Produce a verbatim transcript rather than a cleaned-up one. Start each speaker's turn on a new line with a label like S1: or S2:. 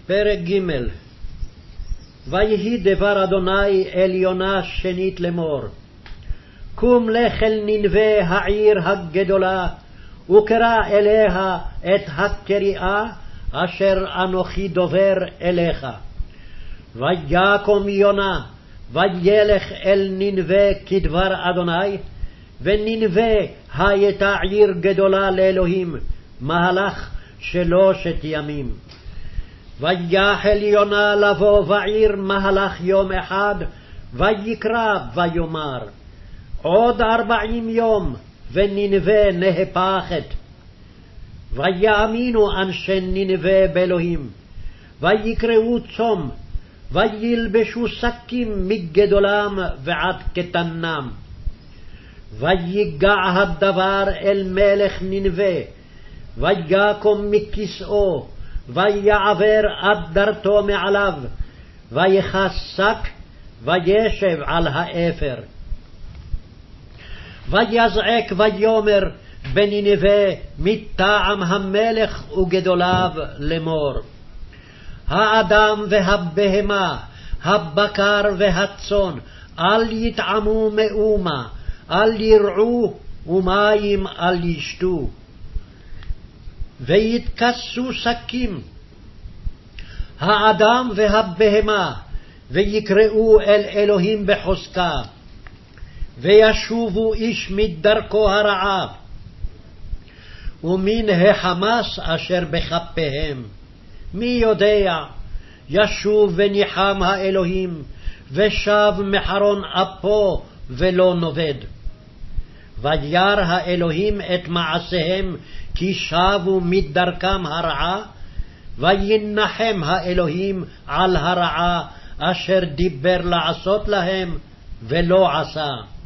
S1: פרק ג'. ויהי דבר אדוני אל יונה שנית לאמור, קום לך אל נינווה העיר הגדולה, וקרא אליה את הקריאה אשר אנוכי דובר אליך. ויקום יונה, וילך אל נינווה כדבר אדוני, ונינווה הייתה עיר גדולה לאלוהים, מהלך שלושת ימים. ויחל יונה לבוא בעיר מהלך יום אחד, ויקרא ויאמר, עוד ארבעים יום ונינווה נהפכת. ויאמינו אנשי נינווה באלוהים, ויקראו צום, וילבשו שקים מגדולם ועד קטנם. ויגע הדבר אל מלך נינווה, ויקום מכיסאו, ויעבר אדרתו מעליו, ויכס שק, וישב על האפר. ויזעק ויאמר בנינווה מטעם המלך וגדוליו לאמור, האדם והבהמה, הבקר והצאן, אל יטעמו מאומה, אל ירעו ומים אל ישתו. ויתכסו שקים האדם והבהמה, ויקראו אל אלוהים בחוזקה, וישובו איש מדרכו הרעה ומן החמס אשר בכפיהם. מי יודע, ישוב וניחם האלוהים, ושב מחרון אפו ולא נובד. וירא האלוהים את מעשיהם, כי שבו מדרכם הרעה, וינחם האלוהים על הרעה אשר דיבר לעשות להם ולא עשה.